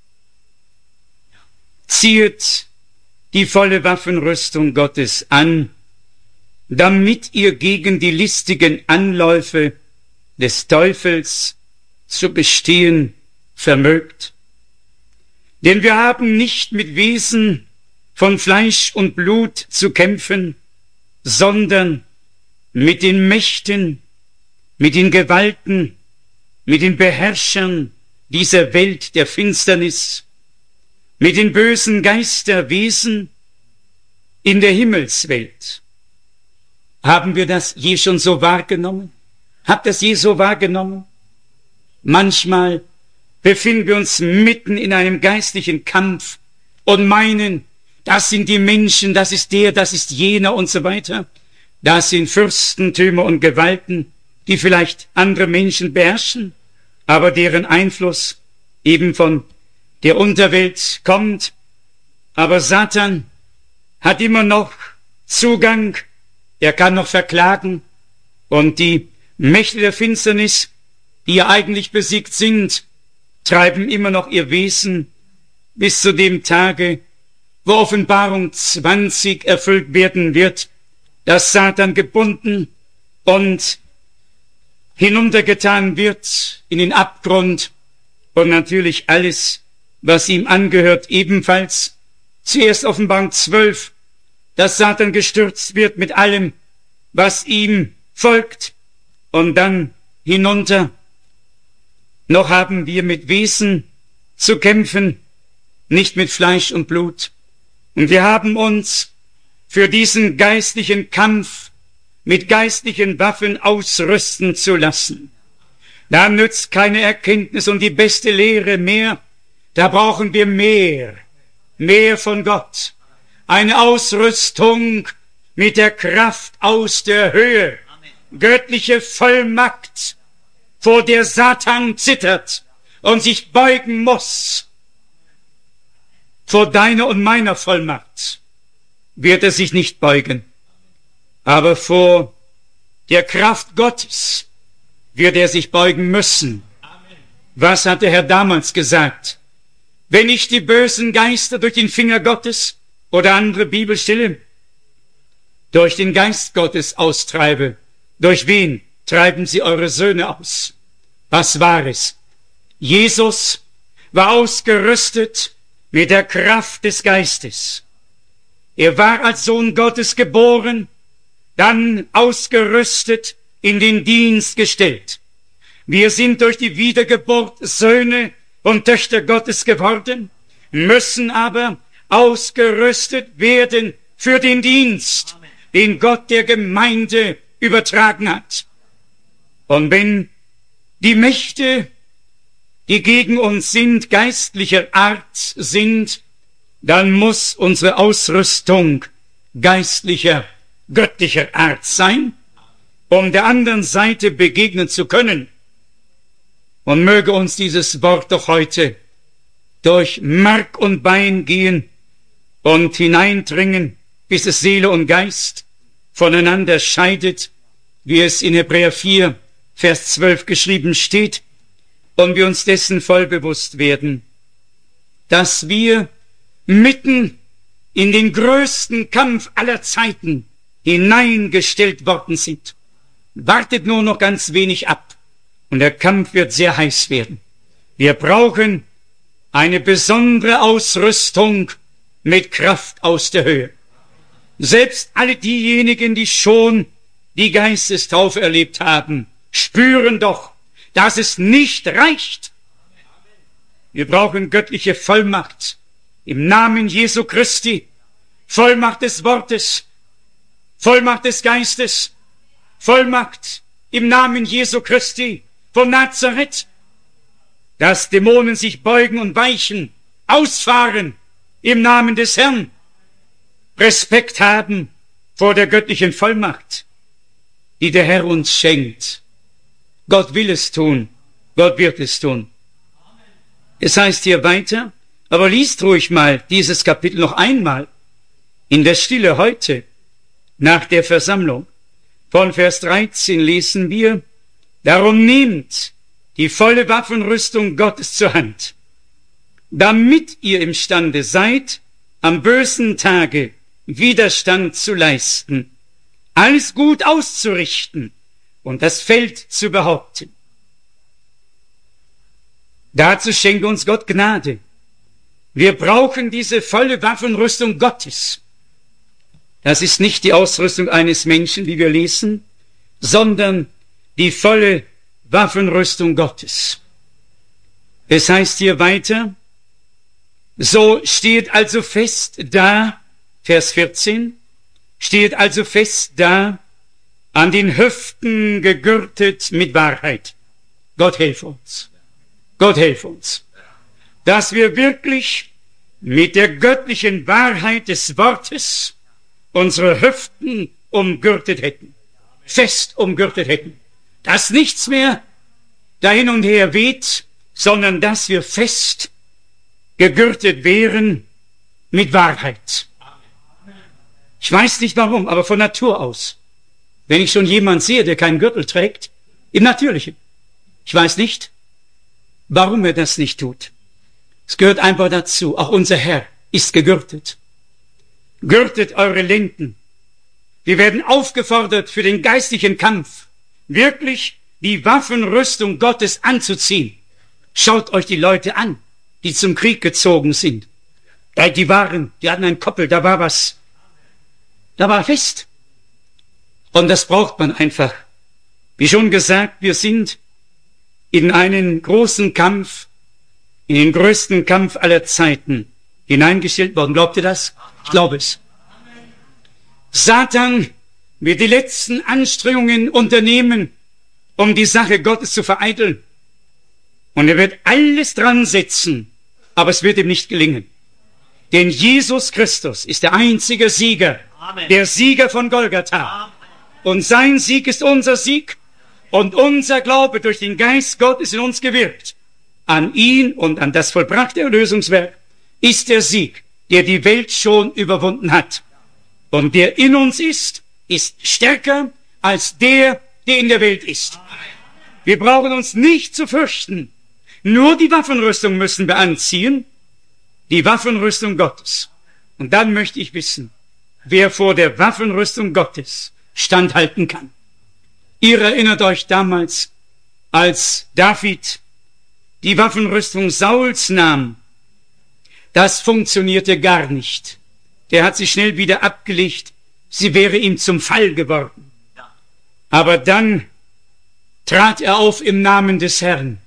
Ziehet die volle Waffenrüstung Gottes an, damit ihr gegen die listigen Anläufe des Teufels zu bestehen vermögt. Denn wir haben nicht mit Wesen von Fleisch und Blut zu kämpfen, sondern mit den Mächten, mit den Gewalten, mit den Beherrschern dieser Welt der Finsternis, mit den bösen Geisterwesen in der Himmelswelt. Haben wir das je schon so wahrgenommen? Habt ihr das je so wahrgenommen? Manchmal befinden wir uns mitten in einem geistlichen Kampf und meinen, das sind die Menschen, das ist der, das ist jener und so weiter. Das sind Fürstentümer und Gewalten, die vielleicht andere Menschen beherrschen, aber deren Einfluss eben von der Unterwelt kommt, aber Satan hat immer noch Zugang, er kann noch verklagen, und die Mächte der Finsternis, die ja eigentlich besiegt sind, treiben immer noch ihr Wesen bis zu dem Tage, wo Offenbarung zwanzig erfüllt werden wird, dass Satan gebunden und hinuntergetan wird in den Abgrund und natürlich alles, was ihm angehört, ebenfalls. Zuerst Offenbarung zwölf, dass Satan gestürzt wird mit allem, was ihm folgt, und dann hinunter. Noch haben wir mit Wesen zu kämpfen, nicht mit Fleisch und Blut. Und wir haben uns für diesen geistlichen Kampf mit geistlichen Waffen ausrüsten zu lassen. Da nützt keine Erkenntnis und die beste Lehre mehr. Da brauchen wir mehr, mehr von Gott. Eine Ausrüstung mit der Kraft aus der Höhe. Göttliche Vollmacht, vor der Satan zittert und sich beugen muss. Vor deiner und meiner Vollmacht wird er sich nicht beugen. Aber vor der Kraft Gottes wird er sich beugen müssen. Was hat der Herr damals gesagt? Wenn ich die bösen Geister durch den Finger Gottes oder andere Bibelstelle durch den Geist Gottes austreibe, durch wen treiben sie eure Söhne aus? Was war es? Jesus war ausgerüstet mit der Kraft des Geistes. Er war als Sohn Gottes geboren, dann ausgerüstet, in den Dienst gestellt. Wir sind durch die Wiedergeburt Söhne und Töchter Gottes geworden, müssen aber ausgerüstet werden für den Dienst, den Gott der Gemeinde übertragen hat. Und wenn die Mächte, die gegen uns sind, geistlicher Art sind, dann muss unsere Ausrüstung geistlicher, göttlicher Art sein, um der anderen Seite begegnen zu können. Und möge uns dieses Wort doch heute durch Mark und Bein gehen und hineindringen, bis es Seele und Geist voneinander scheidet, wie es in Hebräer vier, Vers zwölf geschrieben steht, und wir uns dessen voll bewusst werden, dass wir mitten in den größten Kampf aller Zeiten hineingestellt worden sind. Wartet nur noch ganz wenig ab, und der Kampf wird sehr heiß werden. Wir brauchen eine besondere Ausrüstung mit Kraft aus der Höhe. Selbst alle diejenigen, die schon die Geistestaufe erlebt haben, spüren doch, dass es nicht reicht. Wir brauchen göttliche Vollmacht im Namen Jesu Christi, Vollmacht des Wortes, Vollmacht des Geistes, Vollmacht im Namen Jesu Christi von Nazareth, dass Dämonen sich beugen und weichen, ausfahren im Namen des Herrn, Respekt haben vor der göttlichen Vollmacht, die der Herr uns schenkt. Gott will es tun, Gott wird es tun. Es heißt hier weiter, aber liest ruhig mal dieses Kapitel noch einmal in der Stille heute, nach der Versammlung. Von Vers dreizehn lesen wir, darum nehmt die volle Waffenrüstung Gottes zur Hand, damit ihr imstande seid, am bösen Tage Widerstand zu leisten, alles gut auszurichten und das Feld zu behaupten. Dazu schenke uns Gott Gnade. Wir brauchen diese volle Waffenrüstung Gottes. Das ist nicht die Ausrüstung eines Menschen, wie wir lesen, sondern die volle Waffenrüstung Gottes. Es heißt hier weiter, so steht also fest da, Vers vierzehn, steht also fest da, an den Hüften gegürtet mit Wahrheit. Gott hilf uns. Gott hilf uns, dass wir wirklich mit der göttlichen Wahrheit des Wortes unsere Hüften umgürtet hätten, fest umgürtet hätten, dass nichts mehr dahin und her weht, sondern dass wir fest gegürtet wären mit Wahrheit. Ich weiß nicht warum, aber von Natur aus. Wenn ich schon jemanden sehe, der keinen Gürtel trägt, im Natürlichen. Ich weiß nicht, warum er das nicht tut. Es gehört einfach dazu. Auch unser Herr ist gegürtet. Gürtet eure Lenden. Wir werden aufgefordert, für den geistlichen Kampf wirklich die Waffenrüstung Gottes anzuziehen. Schaut euch die Leute an, die zum Krieg gezogen sind. Die waren, die hatten einen Koppel, da war was. Da war fest. Und das braucht man einfach. Wie schon gesagt, wir sind in einen großen Kampf, in den größten Kampf aller Zeiten hineingestellt worden. Glaubt ihr das? Ich glaube es. Satan wird die letzten Anstrengungen unternehmen, um die Sache Gottes zu vereiteln. Und er wird alles dran setzen, aber es wird ihm nicht gelingen. Denn Jesus Christus ist der einzige Sieger, Amen. Der Sieger von Golgatha. Amen. Und sein Sieg ist unser Sieg und unser Glaube durch den Geist Gottes in uns gewirkt. An ihn und an das vollbrachte Erlösungswerk ist der Sieg, der die Welt schon überwunden hat. Und der in uns ist, ist stärker als der, der in der Welt ist. Wir brauchen uns nicht zu fürchten. Nur die Waffenrüstung müssen wir anziehen. Die Waffenrüstung Gottes. Und dann möchte ich wissen, wer vor der Waffenrüstung Gottes standhalten kann. Ihr erinnert euch damals, als David die Waffenrüstung Sauls nahm. Das funktionierte gar nicht. Der hat sie schnell wieder abgelegt. Sie wäre ihm zum Fall geworden. Aber dann trat er auf im Namen des Herrn.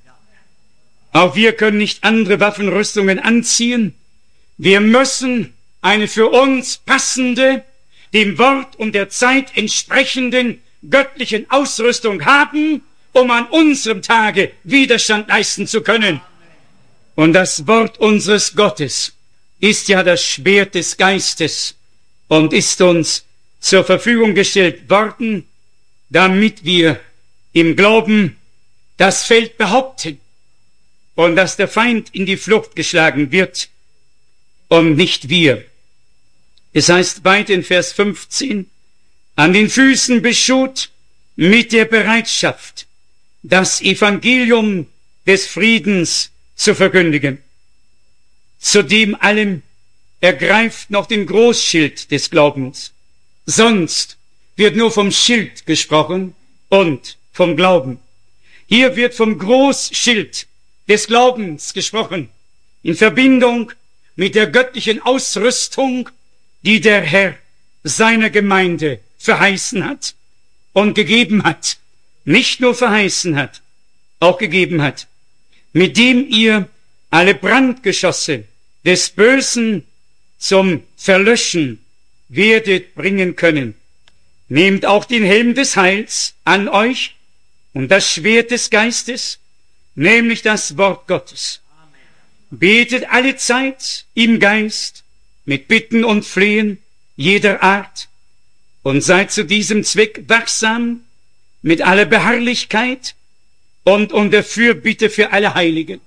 Auch wir können nicht andere Waffenrüstungen anziehen. Wir müssen eine für uns passende, dem Wort und der Zeit entsprechenden göttlichen Ausrüstung haben, um an unserem Tage Widerstand leisten zu können. Und das Wort unseres Gottes ist ja das Schwert des Geistes und ist uns zur Verfügung gestellt worden, damit wir im Glauben das Feld behaupten und dass der Feind in die Flucht geschlagen wird und nicht wir. Es heißt weiter in Vers fünfzehn, an den Füßen beschut mit der Bereitschaft, das Evangelium des Friedens zu verkündigen. Zudem allem ergreift noch den Großschild des Glaubens. Sonst wird nur vom Schild gesprochen und vom Glauben. Hier wird vom Großschild des Glaubens gesprochen, in Verbindung mit der göttlichen Ausrüstung, die der Herr seiner Gemeinde verheißen hat und gegeben hat. Nicht nur verheißen hat, auch gegeben hat, mit dem ihr alle Brandgeschosse des Bösen zum Verlöschen werdet bringen können. Nehmt auch den Helm des Heils an euch und das Schwert des Geistes, nämlich das Wort Gottes. Betet alle Zeit im Geist mit Bitten und Flehen jeder Art und seid zu diesem Zweck wachsam mit aller Beharrlichkeit und unter Fürbitte für alle Heiligen.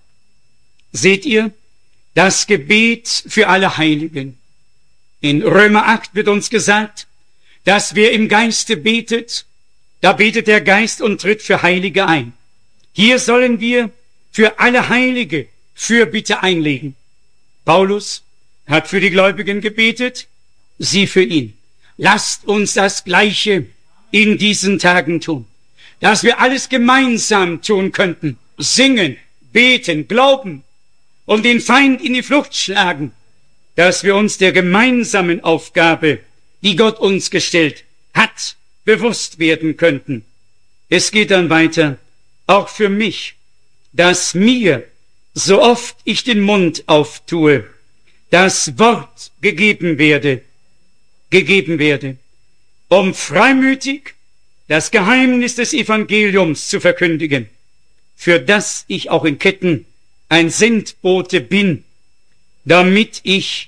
Seht ihr, das Gebet für alle Heiligen. In Römer acht wird uns gesagt, dass wer im Geiste betet, da betet der Geist und tritt für Heilige ein. Hier sollen wir für alle Heilige Fürbitte einlegen. Paulus hat für die Gläubigen gebetet, sie für ihn. Lasst uns das Gleiche in diesen Tagen tun, dass wir alles gemeinsam tun könnten, singen, beten, glauben und den Feind in die Flucht schlagen, dass wir uns der gemeinsamen Aufgabe, die Gott uns gestellt hat, bewusst werden könnten. Es geht dann weiter, auch für mich, dass mir, so oft ich den Mund auftue, das Wort gegeben werde, gegeben werde, um freimütig das Geheimnis des Evangeliums zu verkündigen, für das ich auch in Ketten ein Sendbote bin, damit ich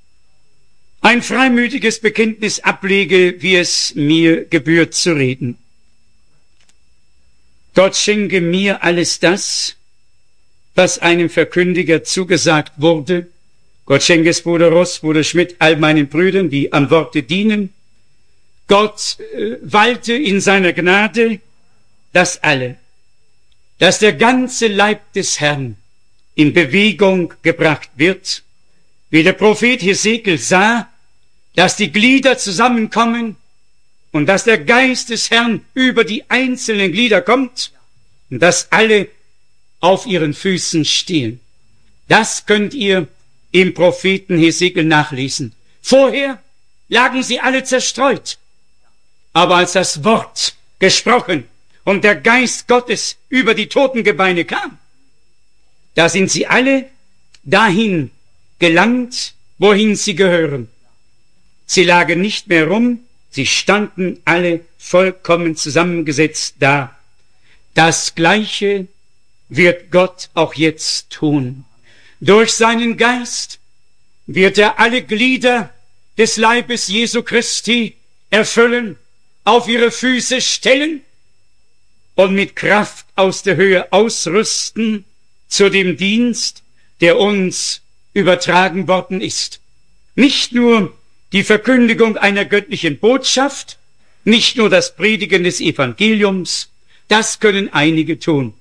ein freimütiges Bekenntnis ablege, wie es mir gebührt zu reden. Gott schenke mir alles das, was einem Verkündiger zugesagt wurde. Gott schenke es Bruder Ross, Bruder Schmidt, all meinen Brüdern, die am Worte dienen. Gott äh, walte in seiner Gnade, dass alle, dass der ganze Leib des Herrn in Bewegung gebracht wird, wie der Prophet Hesekiel sah, dass die Glieder zusammenkommen und dass der Geist des Herrn über die einzelnen Glieder kommt und dass alle auf ihren Füßen stehen. Das könnt ihr im Propheten Hesekiel nachlesen. Vorher lagen sie alle zerstreut, aber als das Wort gesprochen und der Geist Gottes über die Totengebeine kam, da sind sie alle dahin gelangt, wohin sie gehören. Sie lagen nicht mehr rum, sie standen alle vollkommen zusammengesetzt da. Das Gleiche wird Gott auch jetzt tun. Durch seinen Geist wird er alle Glieder des Leibes Jesu Christi erfüllen, auf ihre Füße stellen und mit Kraft aus der Höhe ausrüsten zu dem Dienst, der uns übertragen worden ist. Nicht nur die Verkündigung einer göttlichen Botschaft, nicht nur das Predigen des Evangeliums, das können einige tun.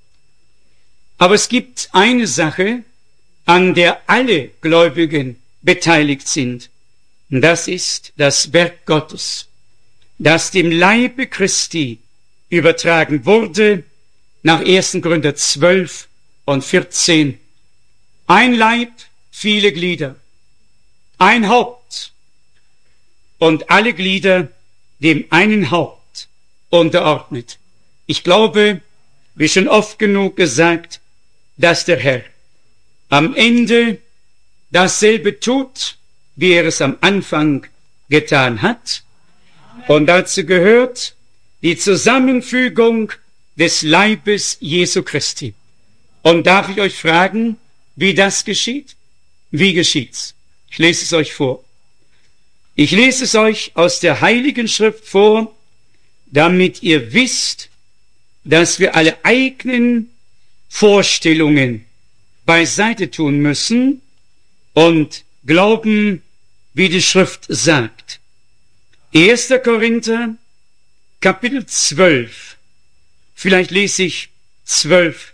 Aber es gibt eine Sache, an der alle Gläubigen beteiligt sind. Und das ist das Werk Gottes, das dem Leibe Christi übertragen wurde, nach ersten Korinther zwölf und vierzehn. Ein Leib, viele Glieder, ein Haupt und alle Glieder dem einen Haupt unterordnet. Ich glaube, wie schon oft genug gesagt, dass der Herr am Ende dasselbe tut, wie er es am Anfang getan hat. Und dazu gehört die Zusammenfügung des Leibes Jesu Christi. Und darf ich euch fragen, wie das geschieht? Wie geschieht's? Ich lese es euch vor. Ich lese es euch aus der Heiligen Schrift vor, damit ihr wisst, dass wir alle eigenen Vorstellungen beiseite tun müssen und glauben, wie die Schrift sagt. erster Korinther, Kapitel zwölf. Vielleicht lese ich zwölf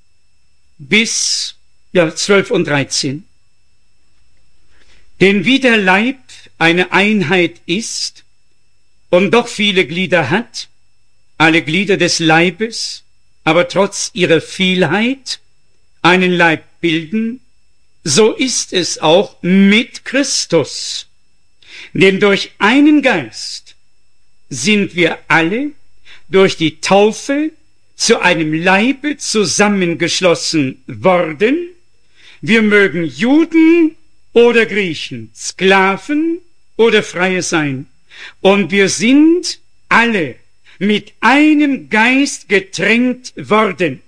bis, ja, zwölf und dreizehn. Denn wie der Leib eine Einheit ist und doch viele Glieder hat, alle Glieder des Leibes, aber trotz ihrer Vielheit einen Leib bilden, so ist es auch mit Christus. Denn durch einen Geist sind wir alle durch die Taufe zu einem Leibe zusammengeschlossen worden. Wir mögen Juden oder Griechen, Sklaven oder Freie sein. Und wir sind alle mit einem Geist getränkt worden.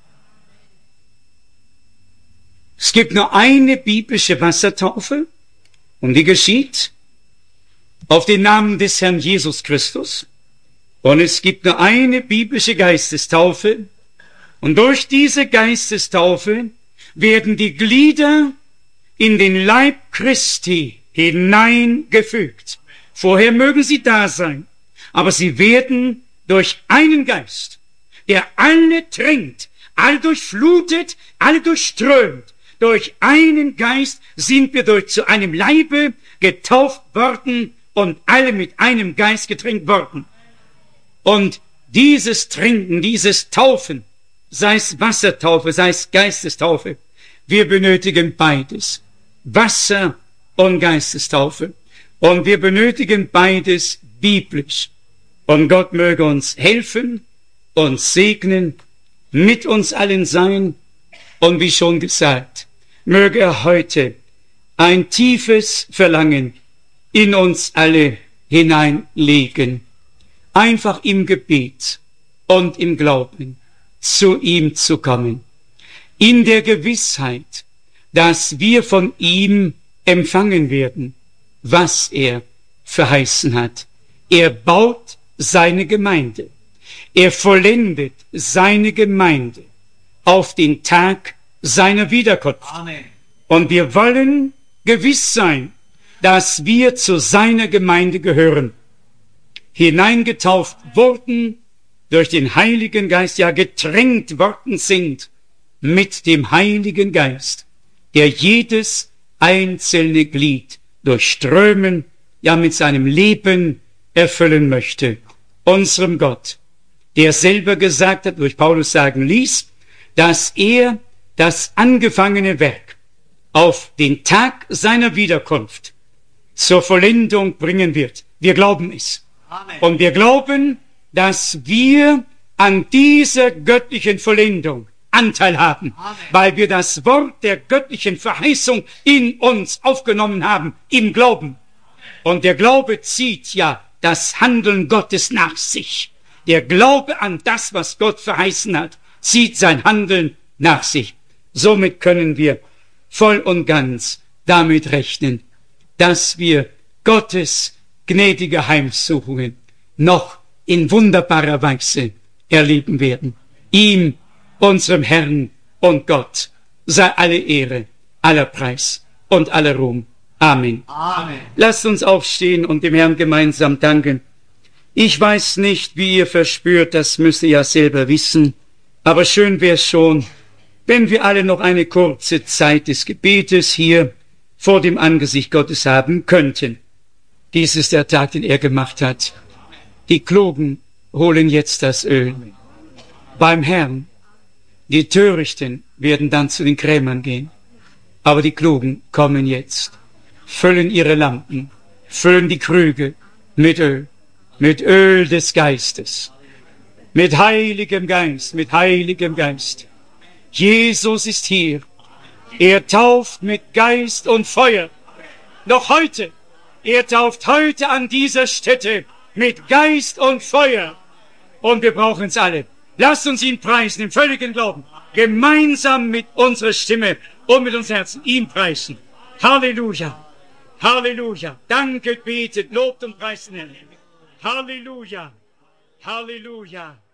Es gibt nur eine biblische Wassertaufe und die geschieht auf den Namen des Herrn Jesus Christus. Und es gibt nur eine biblische Geistestaufe und durch diese Geistestaufe werden die Glieder in den Leib Christi hineingefügt. Vorher mögen sie da sein, aber sie werden durch einen Geist, der alle tränkt, alle durchflutet, alle durchströmt. Durch einen Geist sind wir durch zu einem Leibe getauft worden und alle mit einem Geist getränkt worden. Und dieses Trinken, dieses Taufen, sei es Wassertaufe, sei es Geistestaufe, wir benötigen beides. Wasser und Geistestaufe. Und wir benötigen beides biblisch. Und Gott möge uns helfen, uns segnen, mit uns allen sein. Und wie schon gesagt, möge er heute ein tiefes Verlangen in uns alle hineinlegen. Einfach im Gebet und im Glauben zu ihm zu kommen. In der Gewissheit, dass wir von ihm empfangen werden, was er verheißen hat. Er baut seine Gemeinde. Er vollendet seine Gemeinde auf den Tag seiner Wiederkunft. Amen. Und wir wollen gewiss sein, dass wir zu seiner Gemeinde gehören, hineingetauft wurden durch den Heiligen Geist, ja getränkt worden sind mit dem Heiligen Geist, der jedes einzelne Glied durchströmen, ja mit seinem Leben erfüllen möchte. Unserem Gott, der selber gesagt hat, durch Paulus sagen ließ, dass er das angefangene Werk auf den Tag seiner Wiederkunft zur Vollendung bringen wird. Wir glauben es. Amen. Und wir glauben, dass wir an dieser göttlichen Vollendung Anteil haben, Amen. weil wir das Wort der göttlichen Verheißung in uns aufgenommen haben, im Glauben. Und der Glaube zieht ja das Handeln Gottes nach sich. Der Glaube an das, was Gott verheißen hat, zieht sein Handeln nach sich. Somit können wir voll und ganz damit rechnen, dass wir Gottes gnädige Heimsuchungen noch in wunderbarer Weise erleben werden. Ihm, unserem Herrn und Gott, sei alle Ehre, aller Preis und aller Ruhm. Amen. Amen. Lasst uns aufstehen und dem Herrn gemeinsam danken. Ich weiß nicht, wie ihr verspürt, das müsst ihr ja selber wissen, aber schön wäre es schon, wenn wir alle noch eine kurze Zeit des Gebetes hier vor dem Angesicht Gottes haben könnten. Dies ist der Tag, den er gemacht hat. Die Klugen holen jetzt das Öl beim Herrn. Die Törichten werden dann zu den Krämern gehen. Aber die Klugen kommen jetzt, füllen ihre Lampen, füllen die Krüge mit Öl, mit Öl des Geistes, mit heiligem Geist, mit heiligem Geist. Jesus ist hier. Er tauft mit Geist und Feuer. Noch heute. Er tauft heute an dieser Stätte mit Geist und Feuer. Und wir brauchen es alle. Lasst uns ihn preisen im völligen Glauben. Gemeinsam mit unserer Stimme und mit unserem Herzen ihn preisen. Halleluja. Halleluja. Danket, betet, lobt und preist den Herrn. Halleluja. Halleluja.